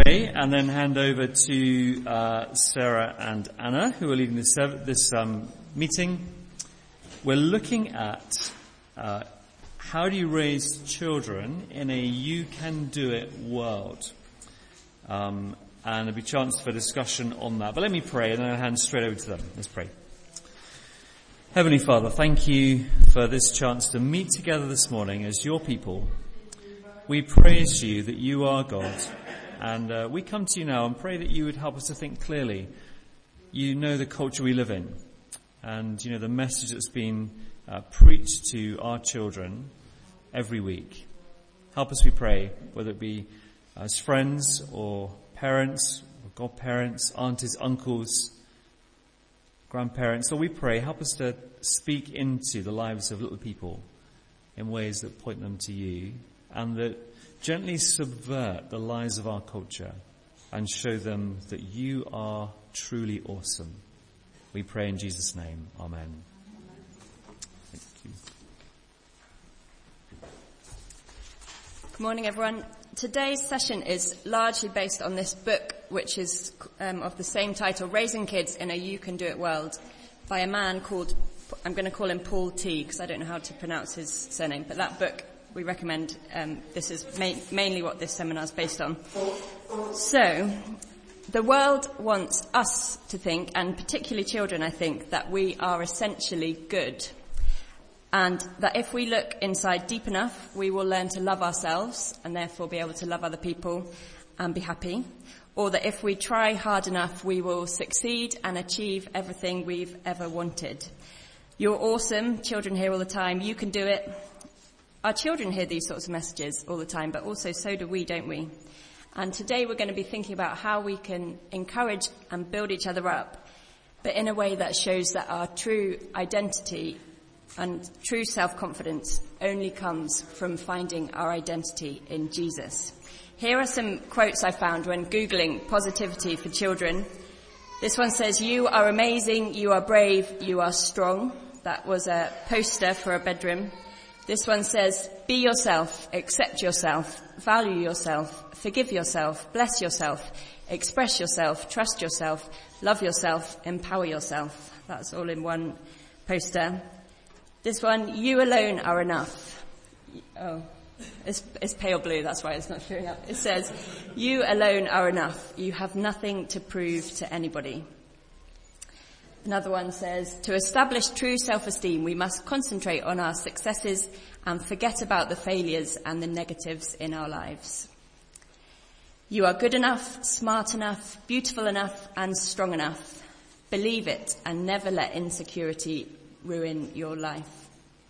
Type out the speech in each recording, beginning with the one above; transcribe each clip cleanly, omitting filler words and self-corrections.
pray and then hand over to Sarah and Anna, who are leading this meeting. We're looking at how do you raise children in a you-can-do-it world. And there'll be a chance for discussion on that. But let me pray and then I'll hand straight over to them. Let's pray. Heavenly Father, thank you for this chance to meet together this morning as your people. We praise you that you are God. And we come to you now and pray that you would help us to think clearly. You know the culture we live in. And you know the message that's been preached to our children every week. Help us, we pray, whether it be as friends or parents or godparents, aunties, uncles, grandparents. So we pray, help us to speak into the lives of little people in ways that point them to you and that gently subvert the lies of our culture and show them that you are truly awesome. We pray in Jesus' name. Amen. Thank you. Good morning, everyone. Today's session is largely based on this book, which is of the same title, Raising Kids in a You Can Do It World, by a man called, I'm going to call him Paul T, because I don't know how to pronounce his surname, but that book we recommend. This is mainly what this seminar is based on. So, the world wants us to think, and particularly children, I think, that we are essentially good. And that if we look inside deep enough, we will learn to love ourselves and therefore be able to love other people and be happy. Or that if we try hard enough, we will succeed and achieve everything we've ever wanted. You're awesome, children hear all the time, you can do it. Our children hear these sorts of messages all the time, but also so do we, don't we? And today we're going to be thinking about how we can encourage and build each other up, but in a way that shows that our true identity and true self-confidence only comes from finding our identity in Jesus. Here are some quotes I found when Googling positivity for children. This one says, "You are amazing, you are brave, you are strong." That was a poster for a bedroom. This one says, "Be yourself, accept yourself, value yourself, forgive yourself, bless yourself, express yourself, trust yourself, love yourself, empower yourself." That's all in one poster. This one, "You alone are enough." Oh, it's pale blue, that's why it's not showing up. It says, "You alone are enough. You have nothing to prove to anybody." Another one says, "To establish true self-esteem, we must concentrate on our successes and forget about the failures and the negatives in our lives." "You are good enough, smart enough, beautiful enough, and strong enough. Believe it and never let insecurity ruin your life."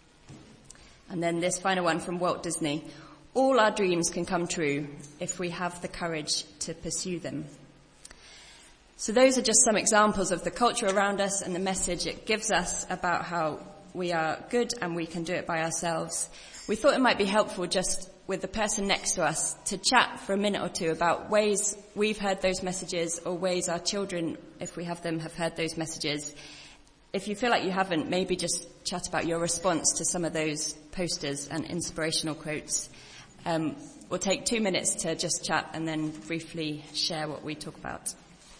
And then this final one from Walt Disney. "All our dreams can come true if we have the courage to pursue them." So those are just some examples of the culture around us and the message it gives us about how we are good and we can do it by ourselves. We thought it might be helpful just with the person next to us to chat for a minute or two about ways we've heard those messages or ways our children, if we have them, have heard those messages. If you feel like you haven't, maybe just chat about your response to some of those posters and inspirational quotes. We'll take 2 minutes to just chat and then briefly share what we talk about.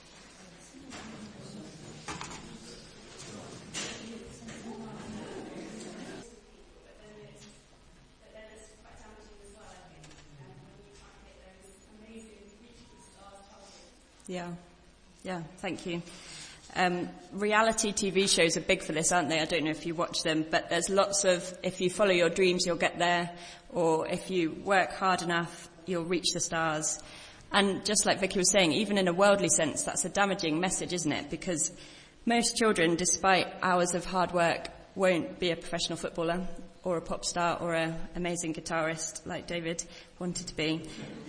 Yeah, thank you. Reality TV shows are big for this, aren't they? I don't know if you watch them, but there's lots of, if you follow your dreams, you'll get there, or if you work hard enough, you'll reach the stars. And just like Vicky was saying, even in a worldly sense, that's a damaging message, isn't it? Because most children, despite hours of hard work, won't be a professional footballer or a pop star or an amazing guitarist like David wanted to be.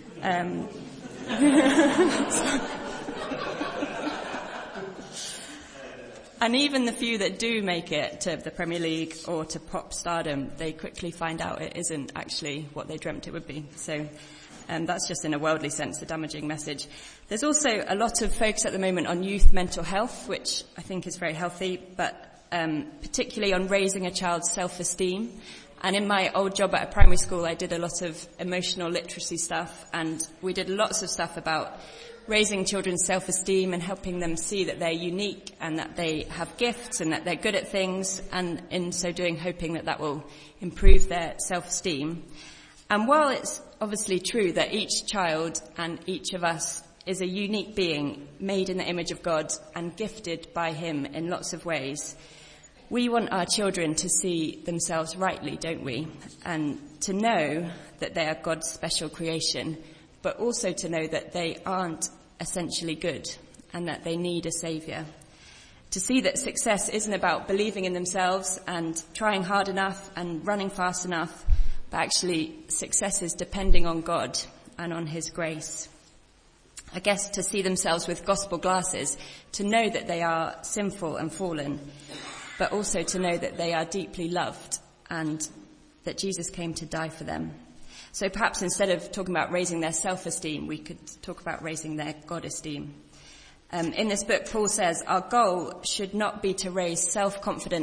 And even the few that do make it to the Premier League or to pop stardom, they quickly find out it isn't actually what they dreamt it would be. So that's just in a worldly sense, a damaging message. There's also a lot of focus at the moment on youth mental health, which I think is very healthy, but particularly on raising a child's self-esteem And in my old job at a primary school, I did a lot of emotional literacy stuff, and we did lots of stuff about raising children's self-esteem and helping them see that they're unique and that they have gifts and that they're good at things, and in so doing hoping that that will improve their self-esteem. And while it's obviously true that each child and each of us is a unique being made in the image of God and gifted by him in lots of ways, we want our children to see themselves rightly, don't we? And to know that they are God's special creation, but also to know that they aren't essentially good and that they need a saviour. To see that success isn't about believing in themselves and trying hard enough and running fast enough, but actually success is depending on God and on his grace. I guess to see themselves with gospel glasses, to know that they are sinful and fallen, but also to know that they are deeply loved and that Jesus came to die for them. So perhaps instead of talking about raising their self-esteem, we could talk about raising their God-esteem. In this book, Paul says our goal should not be to raise self-confident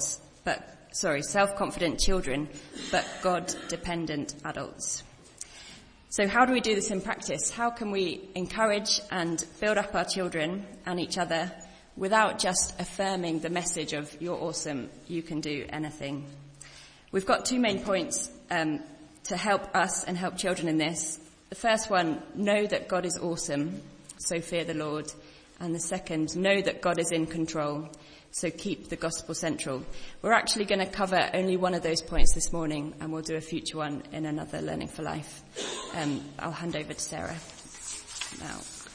children, but God-dependent adults. So how do we do this in practice? How can we encourage and build up our children and each other without just affirming the message of "you're awesome, you can do anything"? We've got 2 main points to help us and help children in this. The first one, know that God is awesome, so fear the Lord. And the second, know that God is in control, so keep the gospel central. We're actually going to cover only one of those points this morning, and we'll do a future one in another Learning for Life. I'll hand over to Sarah now.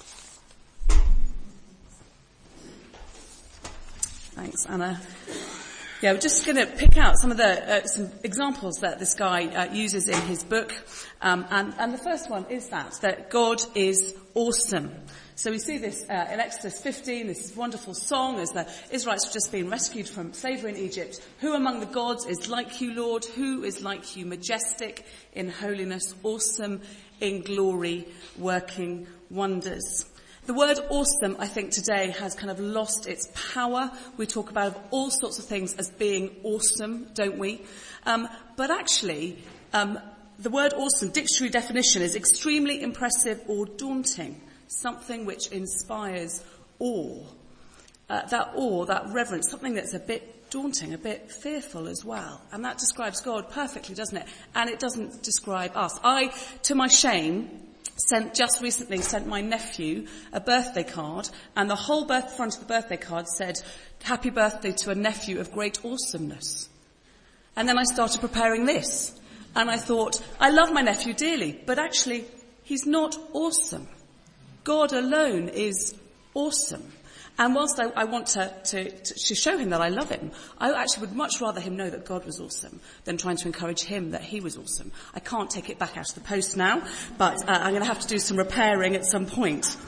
Thanks, Anna. Yeah, we're just going to pick out some of the some examples that this guy uses in his book, and the first one is that God is awesome. So we see this in Exodus 15, this wonderful song as the Israelites have just been rescued from slavery in Egypt. Who among the gods is like you, Lord? Who is like you? Majestic in holiness, awesome in glory, working wonders. The word awesome, I think, today has kind of lost its power. We talk about all sorts of things as being awesome, don't we? But actually, the word awesome, dictionary definition, is extremely impressive or daunting. Something which inspires awe. That reverence, something that's a bit daunting, a bit fearful as well. And that describes God perfectly, doesn't it? And it doesn't describe us. I, to my shame, just recently sent my nephew a birthday card, and the whole front of the birthday card said, "Happy birthday to a nephew of great awesomeness." And then I started preparing this. And I thought, I love my nephew dearly, but actually, he's not awesome. God alone is awesome. And whilst I want to show him that I love him, I actually would much rather him know that God was awesome than trying to encourage him that he was awesome. I can't take it back out of the post now, but I'm going to have to do some repairing at some point.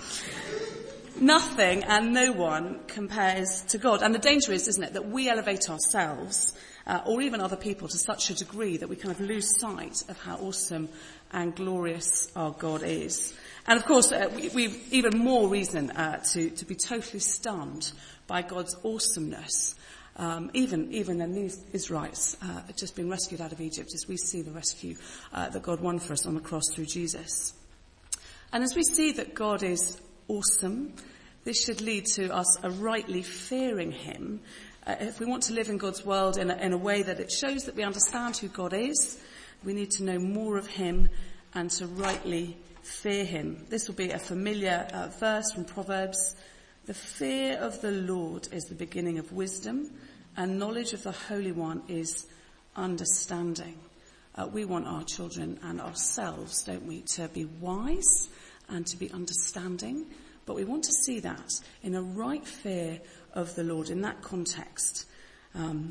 Nothing and no one compares to God. And the danger is, isn't it, that we elevate ourselves or even other people to such a degree that we kind of lose sight of how awesome and glorious our God is. And of course, we've even more reason to be totally stunned by God's awesomeness, even than these Israelites had just been rescued out of Egypt, as we see the rescue that God won for us on the cross through Jesus. And as we see that God is awesome, this should lead to us rightly fearing him. If we want to live in God's world in a way that it shows that we understand who God is, we need to know more of him and to rightly fear him. This will be a familiar verse from Proverbs. The fear of the Lord is the beginning of wisdom, and knowledge of the Holy One is understanding. We want our children and ourselves, don't we, to be wise and to be understanding, but we want to see that in a right fear of the Lord in that context. And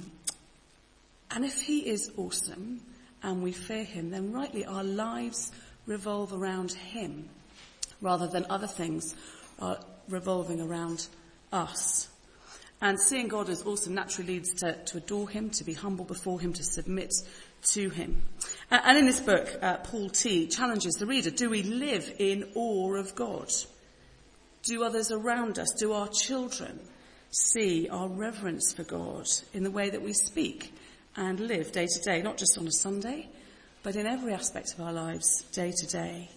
if he is awesome and we fear him, then rightly our lives revolve around him rather than other things are revolving around us. And seeing God as awesome naturally leads to adore him, to be humble before him, to submit to him. And in this book, Paul T. challenges the reader, do we live in awe of God? Do others around us, do our children see our reverence for God in the way that we speak and live day to day, not just on a Sunday, but in every aspect of our lives, day to day.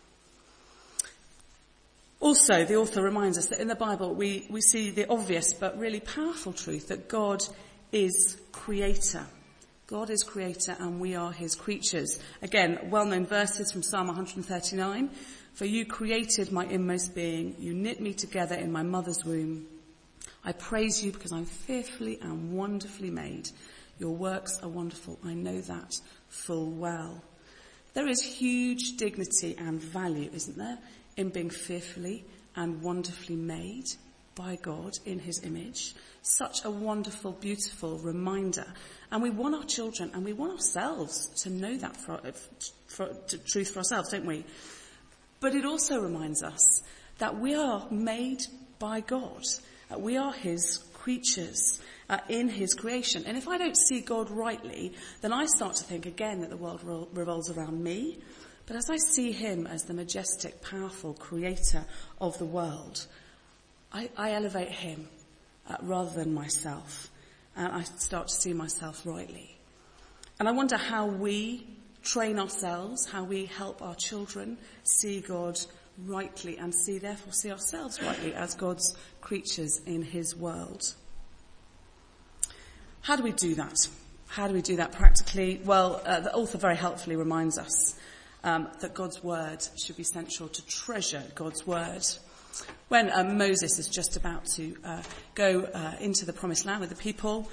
Also, the author reminds us that in the Bible we see the obvious but really powerful truth that God is creator. God is creator and we are his creatures. Again, well-known verses from Psalm 139. For you created my inmost being. You knit me together in my mother's womb. I praise you because I'm fearfully and wonderfully made. Your works are wonderful. I know that full well. There is huge dignity and value, isn't there, in being fearfully and wonderfully made by God in his image. Such a wonderful, beautiful reminder. And we want our children and we want ourselves to know that truth for ourselves, don't we? But it also reminds us that we are made by God. We are his creatures in his creation. And if I don't see God rightly, then I start to think again that the world revolves around me. But as I see him as the majestic, powerful creator of the world, I elevate him rather than myself. And I start to see myself rightly. And I wonder how we train ourselves, how we help our children see God rightly and therefore see ourselves rightly as God's creatures in his world. How do we do that? How do we do that practically? Well, the author very helpfully reminds us that God's word should be central, to treasure God's word. When Moses is just about to go into the promised land with the people,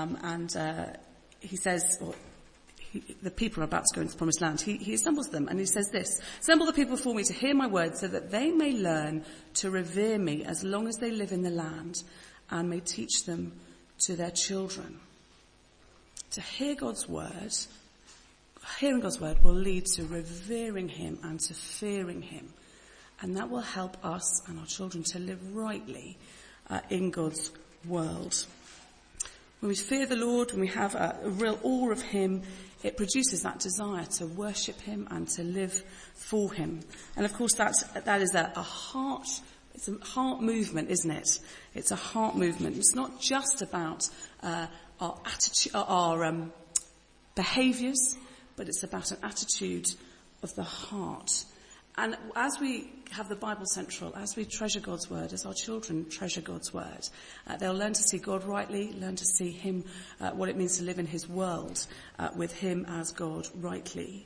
he says, the people are about to go into the promised land, he assembles them and he says this: assemble the people before me to hear my words so that they may learn to revere me as long as they live in the land and may teach them to their children. To hear God's word, hearing God's word will lead to revering him and to fearing him. And that will help us and our children to live rightly in God's world. When we fear the Lord, when we have a real awe of him, it produces that desire to worship him and to live for him. And of course that is a heart, it's a heart movement, isn't it? It's a heart movement. It's not just about our attitude, our behaviours, but it's about an attitude of the heart. And as we have the Bible central, as we treasure God's word, as our children treasure God's word, they'll learn to see God rightly, learn to see him, what it means to live in his world, with him as God rightly.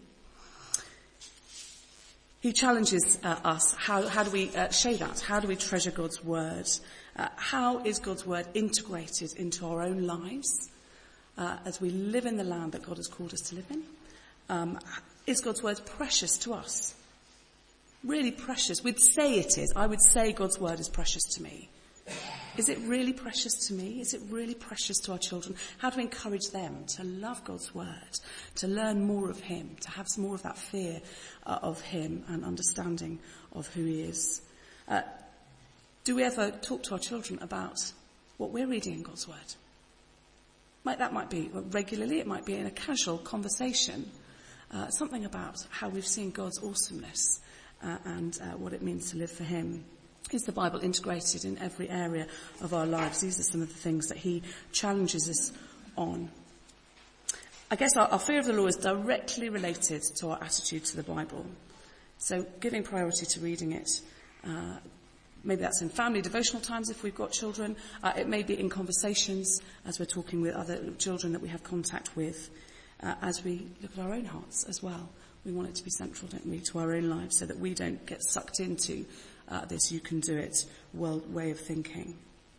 He challenges us. How do we show that? How do we treasure God's word? How is God's word integrated into our own lives as we live in the land that God has called us to live in? Is God's word precious to us? Really precious. We'd say it is. I would say God's word is precious to me. Is it really precious to me? Is it really precious to our children? How do we encourage them to love God's word, to learn more of him, to have some more of that fear of him and understanding of who he is? Do we ever talk to our children about what we're reading in God's word? That might be regularly, it might be in a casual conversation, something about how we've seen God's awesomeness and what it means to live for him. Is the Bible integrated in every area of our lives? These are some of the things that he challenges us on. I guess our fear of the law is directly related to our attitude to the Bible. So giving priority to reading it. Maybe that's in family devotional times if we've got children. It may be in conversations as we're talking with other children that we have contact with. As we look at our own hearts as well. We want it to be central, don't we, to our own lives so that we don't get sucked into this you can do it way of thinking.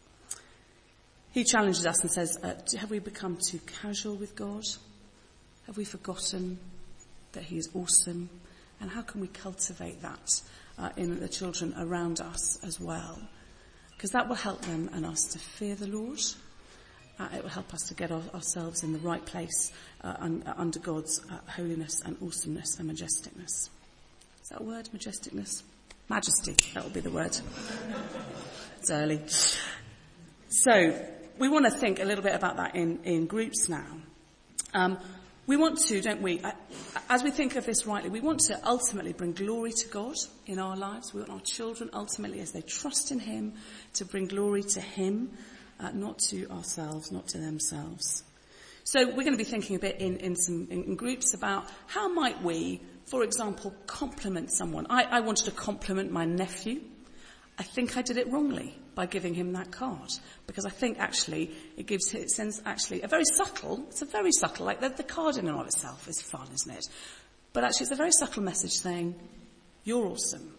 He challenges us and says, have we become too casual with God? Have we forgotten that he is awesome? And how can we cultivate that in the children around us as well? Because that will help them and us to fear the Lord. It will help us to get ourselves in the right place under God's holiness and awesomeness and majesticness. Is that a word, majesticness? Majesty, that will be the word. It's early. So, we want to think a little bit about that in groups now. We want to, don't we, as we think of this rightly, we want to ultimately bring glory to God in our lives. We want our children ultimately, as they trust in him, to bring glory to him, not to ourselves, not to themselves. So we're going to be thinking a bit in groups about how might we, for example, compliment someone. I wanted to compliment my nephew. I think I did it wrongly by giving him that card, because I think actually it sends actually a very subtle, like the card in and of itself is fun, isn't it? But actually it's a very subtle message saying, you're awesome.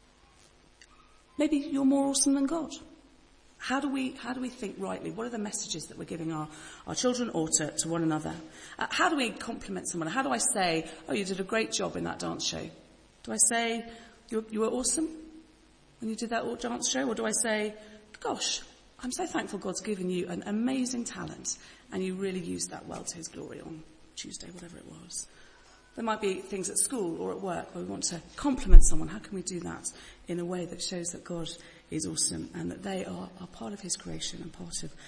Maybe you're more awesome than God. How do we think rightly? What are the messages that we're giving our children or to one another? How do we compliment someone? How do I say, oh, you did a great job in that dance show? Do I say, you were awesome when you did that dance show? Or do I say, gosh, I'm so thankful God's given you an amazing talent and you really used that well to his glory on Tuesday, whatever it was. There might be things at school or at work where we want to compliment someone. How can we do that in a way that shows that God is awesome and that they are part of his creation and part of,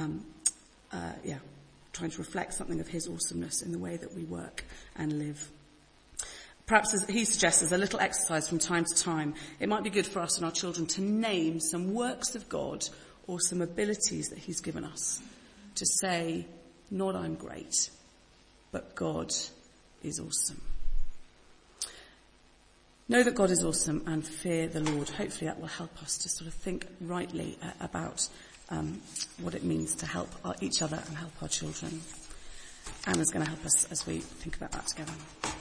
trying to reflect something of his awesomeness in the way that we work and live. Perhaps, as he suggests, as a little exercise from time to time, it might be good for us and our children to name some works of God or some abilities that he's given us. To say, not I'm great, but God is awesome. Know that God is awesome and fear the Lord. Hopefully that will help us to sort of think rightly about what it means to help each other and help our children. Anna's going to help us as we think about that together.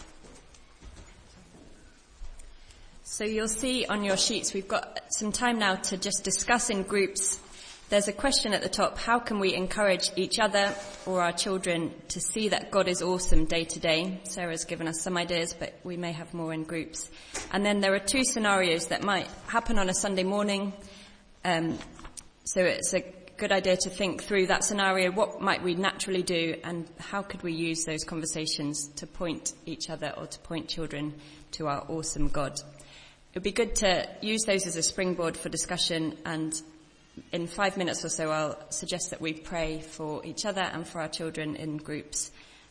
So you'll see on your sheets we've got some time now to just discuss in groups. There's a question at the top: how can we encourage each other or our children to see that God is awesome day to day? Sarah's given us some ideas, but we may have more in groups. And then there are two scenarios that might happen on a Sunday morning. So it's a good idea to think through that scenario. What might we naturally do, and how could we use those conversations to point each other or to point children to our awesome God? It would be good to use those as a springboard for discussion, and in 5 minutes or so I'll suggest that we pray for each other and for our children in groups.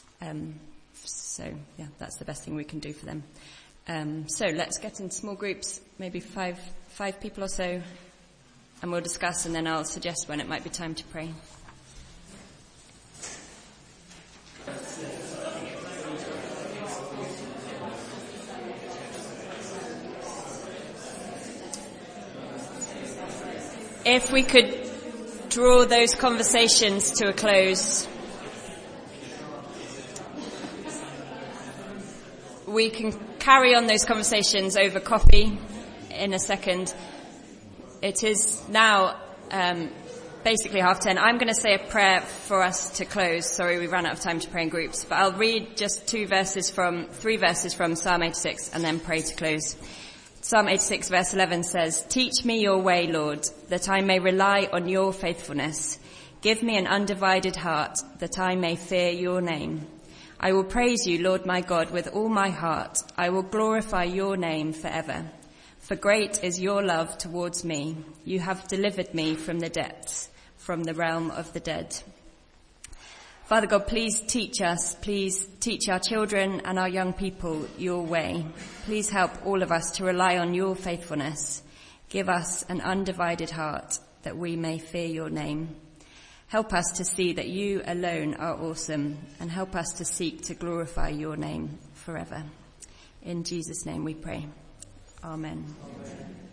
That's the best thing we can do for them. So let's get in small groups, maybe five people or so, and we'll discuss, and then I'll suggest when it might be time to pray. If we could draw those conversations to a close, we can carry on those conversations over coffee in a second. It is now basically 10:30. I'm going to say a prayer for us to close. Sorry, we ran out of time to pray in groups, but I'll read just 3 verses from Psalm 86 and then pray to close. Psalm 86 verse 11 says, "Teach me your way, Lord, that I may rely on your faithfulness. Give me an undivided heart, that I may fear your name. I will praise you, Lord my God, with all my heart. I will glorify your name forever. For great is your love towards me. You have delivered me from the depths, from the realm of the dead." Father God, please teach us, please teach our children and our young people your way. Please help all of us to rely on your faithfulness. Give us an undivided heart that we may fear your name. Help us to see that you alone are awesome, and help us to seek to glorify your name forever. In Jesus' name we pray. Amen. Amen.